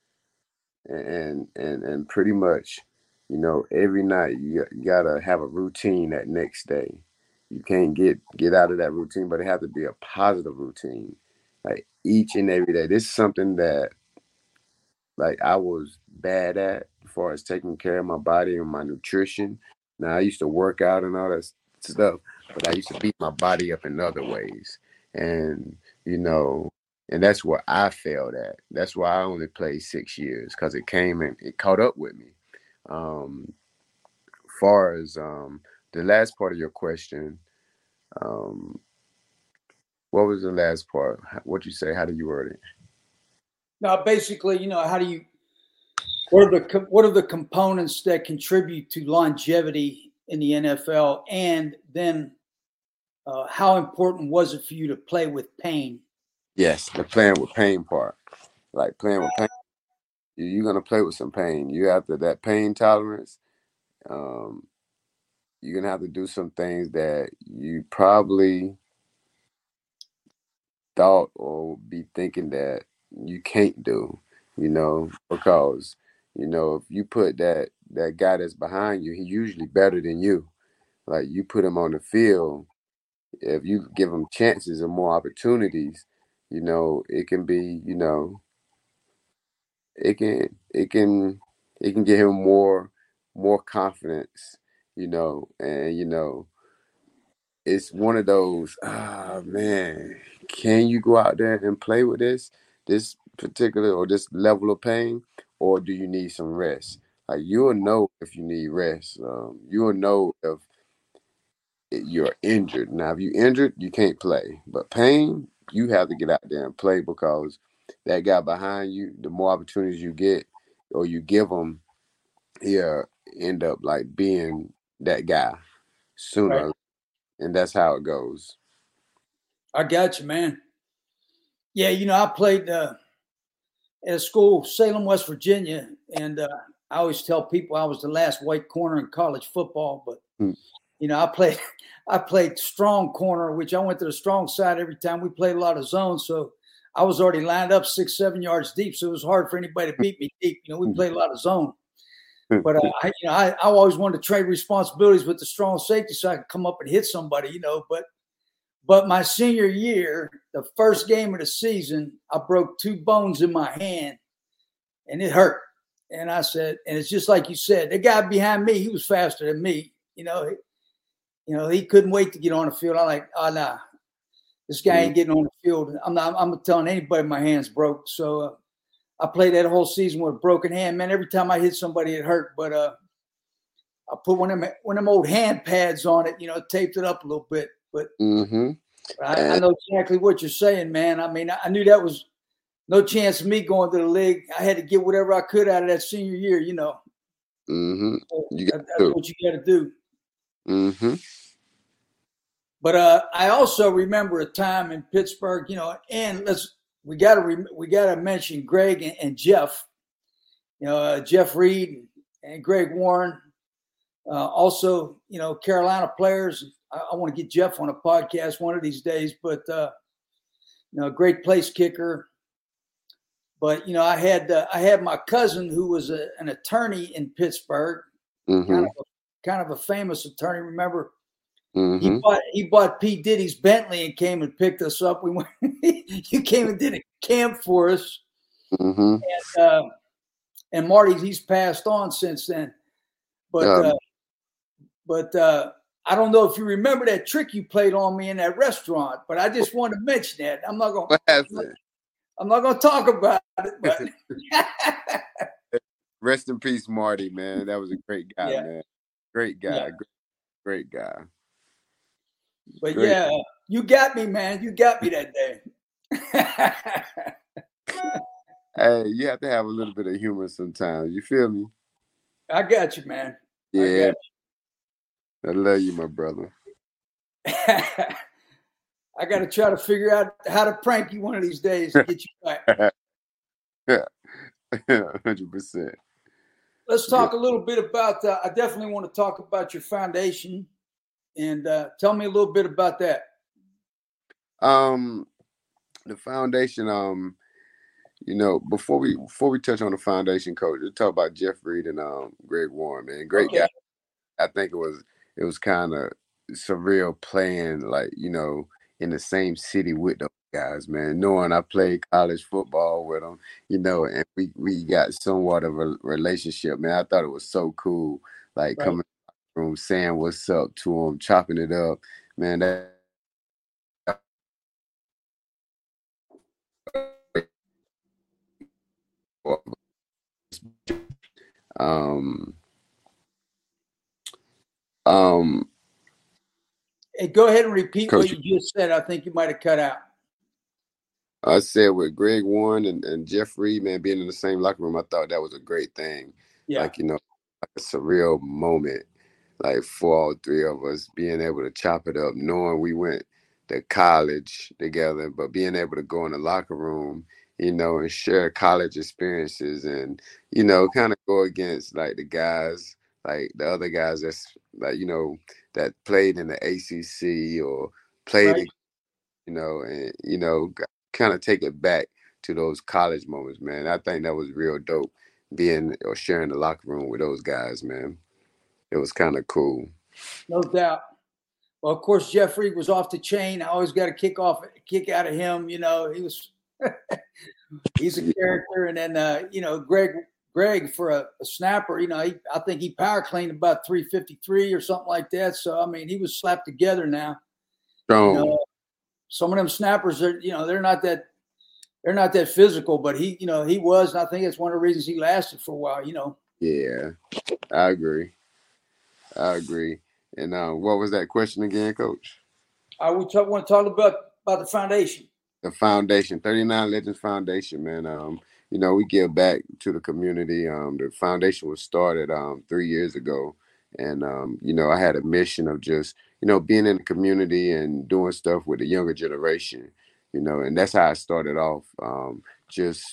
and and and pretty much you know every night you, you gotta have a routine that next day. You can't get get out of that routine, but it has to be a positive routine, like each and every day. This is something that like I was bad at as far as taking care of my body and my nutrition. Now I used to work out and all that s- stuff, but I used to beat my body up in other ways. And you know, and that's where I failed at. That's why I only played six years because it came and it caught up with me. Um, far as um the last part of your question, um, what was the last part? What you say? How did you word it? Now, basically, you know, how do you what are the what are the components that contribute to longevity in the N F L, and then uh, how important was it for you to play with pain? Yes, the playing with pain part. Like playing with pain. You're gonna play with some pain. You have to that pain tolerance. Um, you're gonna have to do some things that you probably thought or be thinking that you can't do. You know, because you know if you put that that guy that's behind you, he's usually better than you. Like you put him on the field, if you give him chances and more opportunities, you know it can be. You know it can it can it can give him more more confidence, you know, and you know it's one of those ah man, can you go out there and play with this this particular or this level of pain, or do you need some rest? Like you'll know if you need rest. Um, you'll know if you're injured. Now, if you're injured, you can't play. But pain, you have to get out there and play, because that guy behind you, the more opportunities you get or you give him, he'll end up like being that guy sooner. Right. And that's how it goes. I got you, man. Yeah, you know, I played uh, at a school, Salem, West Virginia, and uh, I always tell people I was the last white corner in college football. But Hmm. you know, I played, I played strong corner, which I went to the strong side every time. We played a lot of zones, so I was already lined up six, seven yards deep, so it was hard for anybody to beat me deep. You know, we played a lot of zone. But uh, I, you know, I, I always wanted to trade responsibilities with the strong safety so I could come up and hit somebody, you know. But but my senior year, the first game of the season, I broke two bones in my hand, and it hurt. And I said, and it's just like you said, the guy behind me, he was faster than me. You know, he, you know, he couldn't wait to get on the field. I'm like, oh, nah, this guy ain't getting on the field. I'm not. I'm telling anybody my hand's broke. So. Uh, I played that whole season with a broken hand, man. Every time I hit somebody, it hurt. But uh, I put one of them, one of them old hand pads on it, you know, taped it up a little bit. But Mm-hmm. I, I know exactly what you're saying, man. I mean, I, I knew that was no chance of me going to the league. I had to get whatever I could out of that senior year, you know. Mm-hmm. So You that, got that's to. what you got to do. Mm-hmm. But uh, I also remember a time in Pittsburgh, you know, and let's we got to re- we got to mention Greg and, and Jeff. You know, uh, Jeff Reed and Greg Warren, uh, also, you know, Carolina players. I, I want to get Jeff on a podcast one of these days, but, uh, you know, great place kicker. But, you know, I had uh, I had my cousin who was a, an attorney in Pittsburgh, Mm-hmm. kind of a, kind of a famous attorney. Remember, Mm-hmm. he bought he bought P. Diddy's Bentley and came and picked us up. We went. You came and did a camp for us. Mm-hmm. And, uh, And Marty, he's passed on since then. But Um, uh, but uh, I don't know if you remember that trick you played on me in that restaurant. But I just want to mention that. I'm not going. what happened? I'm not going to talk about it. But Rest in peace, Marty, man. That was a great guy, Yeah. man. Great guy. Yeah. Great, great guy. but Great. yeah, you got me, man. You got me that day. Hey, you have to have a little bit of humor sometimes. You feel me? I got you, man. Yeah. I I love you, my brother. got you. I got to try to figure out how to prank you one of these days to get you back. one hundred percent. Let's talk a little bit about, uh, I definitely want to talk about your foundation, and uh, tell me a little bit about that. Um, the foundation, um, you know, before we before we touch on the foundation, coach, let's talk about Jeff Reed and um Greg Warren, man. Great Okay. guy. I think it was it was kind of surreal playing, like, you know, in the same city with those guys, man. Knowing I played college football with them, you know, and we, we got somewhat of a relationship, man. I thought it was so cool, like Right. coming from saying what's up to them, chopping it up, man. That um um Hey, go ahead and repeat Coach, what you just said. I think you might have cut out. I said with Greg Warren and, and Jeff Reed, man, being in the same locker room, I thought that was a great thing. Yeah. Like, you know, like a surreal moment, like for all three of us being able to chop it up, knowing we went to college together, but being able to go in the locker room, you know, and share college experiences and, you know, kind of go against like the guys, like the other guys that's like, you know, that played in the A C C or played, Right. in, you know, and, you know, kind of take it back to those college moments, man. I think that was real dope, being or sharing the locker room with those guys, man. It was kind of cool. No doubt. Well, of course, Jeff Reed was off the chain. I always got a kick off, kick out of him. You know, he was, he's a character. And then, uh, you know, Greg, Greg for a, a snapper, you know, he, I think he power cleaned about three fifty-three or something like that. So, I mean, he was slapped together now. Strong. You know, some of them snappers are, you know, they're not that, they're not that physical, but he, you know, he was, and I think it's one of the reasons he lasted for a while, you know. Yeah, I agree. I agree. And uh, what was that question again, Coach? I would talk, want to talk about about the foundation. The foundation, thirty-nine Legends Foundation, man. Um, you know, we give back to the community. Um, the foundation was started um three years ago, and um, you know, I had a mission of just, you know, being in the community and doing stuff with the younger generation. You know, and that's how I started off. Um, just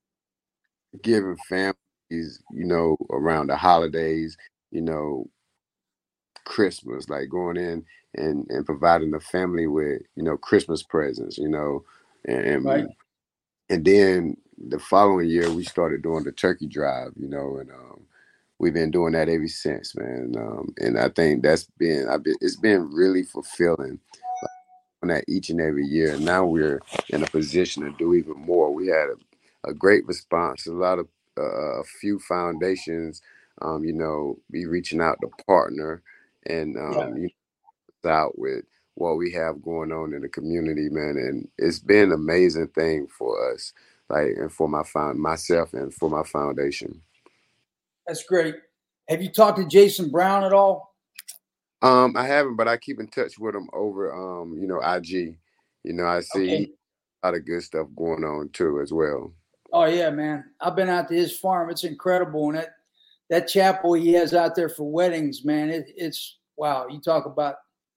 giving families, you know, around the holidays, you know, Christmas, like going in and, and providing the family with, you know, Christmas presents, you know, and Right. and then the following year we started doing the turkey drive, you know, and um, we've been doing that ever since, man. Um, and I think that's been, I've been, it's been really fulfilling on that each and every year. Now we're in a position to do even more. We had a, a great response. A lot of uh, a few foundations, um, you know, be reaching out to partner and Yeah. um, you know, out with what we have going on in the community, man. And it's been an amazing thing for us, like, and for my found myself and for my foundation. That's great. Have you talked to Jason Brown at all? Um, I haven't, but I keep in touch with him over, um, you know, I G. You know, I see Okay. a lot of good stuff going on too, as well. Oh yeah, man. I've been out to his farm. It's incredible. And that, that chapel he has out there for weddings, man, it, it's wow. You talk about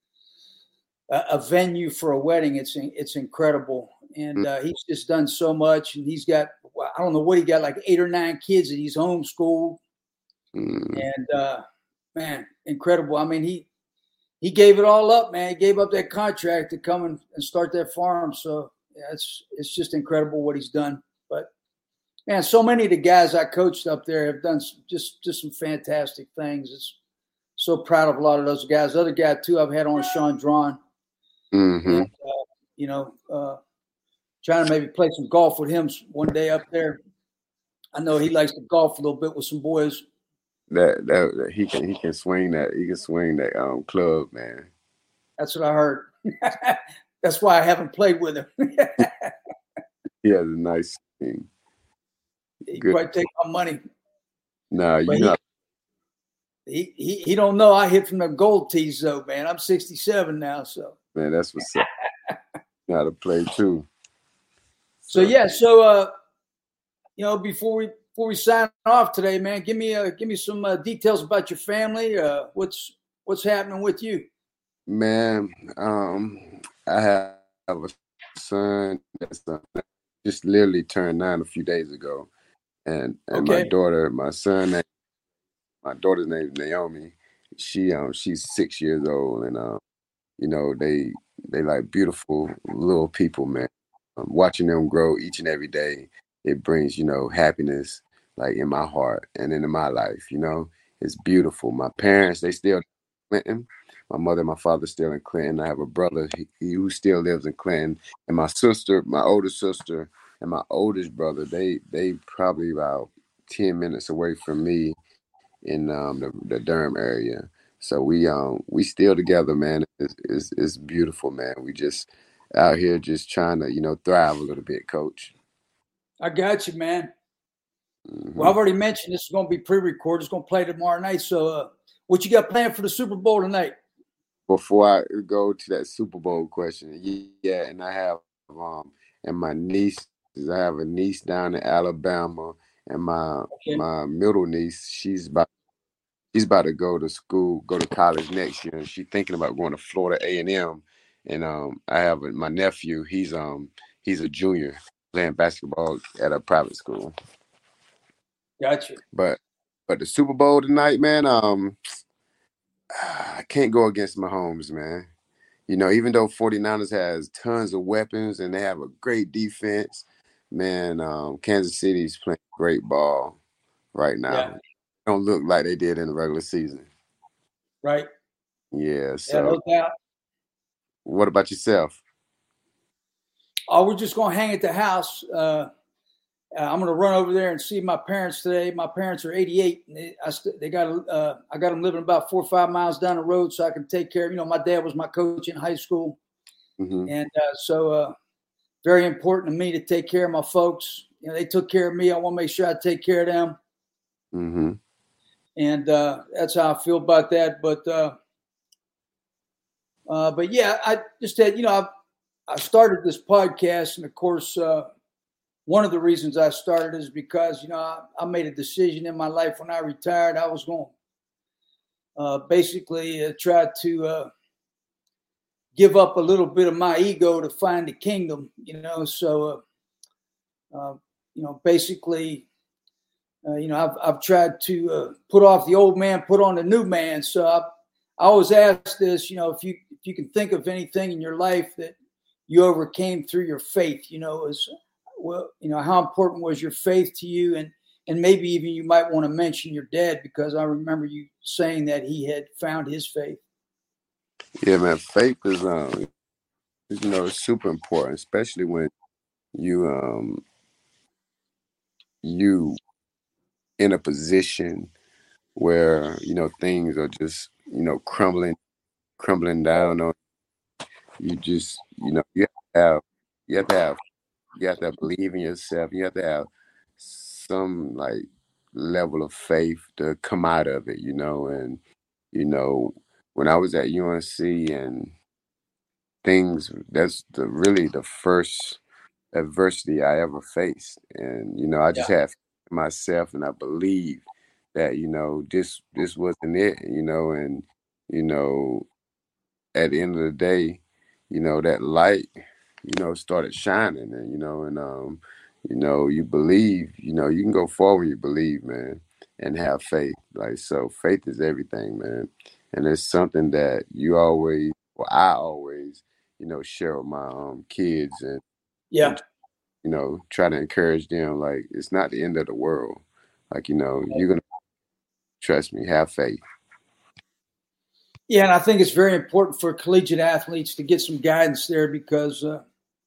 a, a venue for a wedding. It's, it's incredible. And uh, he's just done so much. And he's got, I don't know what he got, like eight or nine kids that he's homeschooled. Mm. And uh, man, incredible. I mean, he, he gave it all up, man. He gave up that contract to come and, and start that farm. So yeah, it's, it's just incredible what he's done. But man, so many of the guys I coached up there have done some, just just some fantastic things. It's so proud of a lot of those guys. The other guy too I've had on Sean Drawn. Mm-hmm. And, uh, you know, uh, trying to maybe play some golf with him one day up there. I know he likes to golf a little bit with some boys. That, that that he can he can swing that he can swing that um club, man. That's what I heard. That's why I haven't played with him. He has a nice swing. He Good. probably take my money. Nah, you But know. He, he he don't know I hit from the gold tees though, man. I'm sixty-seven now, so Man, that's what's up. Know how to play too. So yeah, so uh, you know, before we before we sign off today, man, give me uh, give me some uh, details about your family. Uh, what's what's happening with you? Man, um, I have a son that's uh, just literally turned nine a few days ago, and and Okay. my daughter, my son, my daughter's name is Naomi. She um she's six years old, and um you know they they like beautiful little people, man. Um, watching them grow each and every day, it brings, you know, happiness like in my heart and into my life. You know, it's beautiful. My parents, they still in Clinton. My mother and my father still in Clinton. I have a brother he, he who still lives in Clinton, and my sister, my older sister, and my oldest brother. They they probably about ten minutes away from me in um, the, the Durham area. So we um we still together, man. It's, it's it's beautiful, man. We just out here just trying to, you know, thrive a little bit, Coach. I got you, man. Mm-hmm. Well, I've already mentioned this is going to be pre-recorded. It's going to play tomorrow night. So, uh, what you got planned for the Super Bowl tonight? Before I go to that Super Bowl question, yeah, and I have um and my niece, I have a niece down in Alabama, and my Okay. my middle niece, she's about she's about to go to school, go to college next year, and she's thinking about going to Florida A and M. And um, I have a, my nephew. He's um he's a junior playing basketball at a private school. Gotcha. But but the Super Bowl tonight, man, um, I can't go against Mahomes, man. You know, even though 49ers has tons of weapons and they have a great defense, man, um, Kansas City's playing great ball right now. Yeah. Don't look like they did in the regular season. Right. Yeah. So, Yeah, no doubt. what about yourself? Oh, we're just going to hang at the house. Uh, I'm going to run over there and see my parents today. My parents are eighty-eight. And they, I, they got uh, I got them living about four or five miles down the road, so I can take care of. You know, my dad was my coach in high school, Mm-hmm. and uh, so uh, very important to me to take care of my folks. You know, they took care of me. I want to make sure I take care of them, Mm-hmm. and uh, that's how I feel about that. But uh, Uh, but yeah, I just had, you know, I, I started this podcast, and of course, uh, one of the reasons I started is because, you know, I, I made a decision in my life when I retired. I was going to uh, basically uh, try to uh, give up a little bit of my ego to find the kingdom, you know. So, uh, uh, you know, basically, uh, you know, I've, I've tried to uh, put off the old man, put on the new man. So I, I always ask this, you know, if you if you can think of anything in your life that you overcame through your faith, you know, is well, you know, how important was your faith to you? And and maybe even you might want to mention your dad, because I remember you saying that he had found his faith. Yeah, man, faith is um, you know, it's super important, especially when you um you in a position where, you know, things are just, you know, crumbling, crumbling down on you. Just, you know, you have to have, you have to have, you have to believe in yourself. You have to have some like level of faith to come out of it, you know. And, you know, when I was at U N C and things, that's the really the first adversity I ever faced. And, you know, I just Yeah. have myself, and I believe that, you know, this this wasn't it, you know. And, you know, at the end of the day, you know, that light, you know, started shining. And, you know, and um, you know, you believe, you know, you can go forward when you believe, man, and have faith. Like, so faith is everything, man. And it's something that you always, well, I always, you know, share with my um kids, and Yeah. and you know, try to encourage them, like, it's not the end of the world. Like, you know, you're going to, trust me, have faith. Yeah, and I think it's very important for collegiate athletes to get some guidance there, because uh,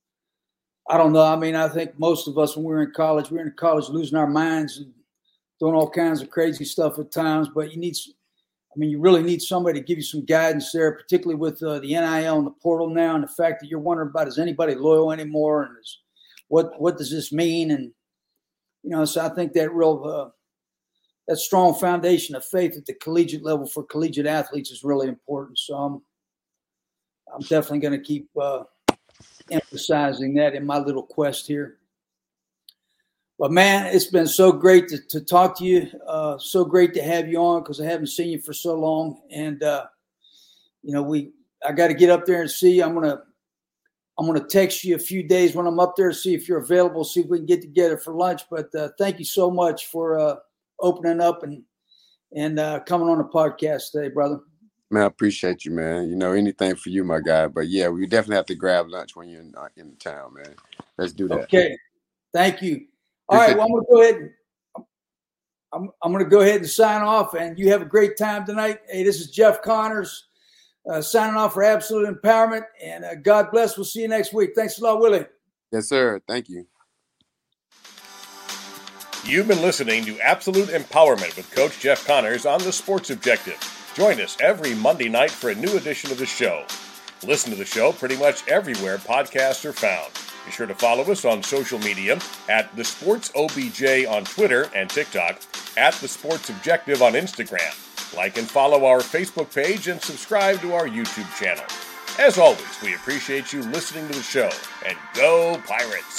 I don't know. I mean, I think most of us, when we were in college, we were in college losing our minds and doing all kinds of crazy stuff at times. But you need, I mean, you really need somebody to give you some guidance there, particularly with uh, the N I L and the portal now, and the fact that you're wondering about, is anybody loyal anymore, and is, what what does this mean? And you know, so I think that real uh, that strong foundation of faith at the collegiate level for collegiate athletes is really important. So I'm, I'm definitely going to keep uh, emphasizing that in my little quest here. But man, it's been so great to, to talk to you. Uh, so great to have you on, because I haven't seen you for so long. And uh, you know, we I got to get up there and see you. I'm gonna I'm gonna text you a few days when I'm up there, see if you're available, see if we can get together for lunch. But uh, thank you so much for uh, opening up and and uh, coming on the podcast today, brother. Man, I appreciate you, man. You know, anything for you, my guy. But yeah, we definitely have to grab lunch when you're in, uh, in town, man. Let's do that. Okay, thank you. All right, well, I'm gonna go ahead. And, I'm I'm gonna go ahead and sign off, and you have a great time tonight. Hey, this is Jeff Connors uh, signing off for Absolute Empowerment, and uh, God bless. We'll see you next week. Thanks a lot, Willie. Yes, sir. Thank you. You've been listening to Absolute Empowerment with Coach Jeff Connors on The Sports Objective. Join us every Monday night for a new edition of the show. Listen to the show pretty much everywhere podcasts are found. Be sure to follow us on social media at The Sports O B J on Twitter and TikTok, at The Sports Objective on Instagram. Like and follow our Facebook page and subscribe to our YouTube channel. As always, we appreciate you listening to the show. And go Pirates!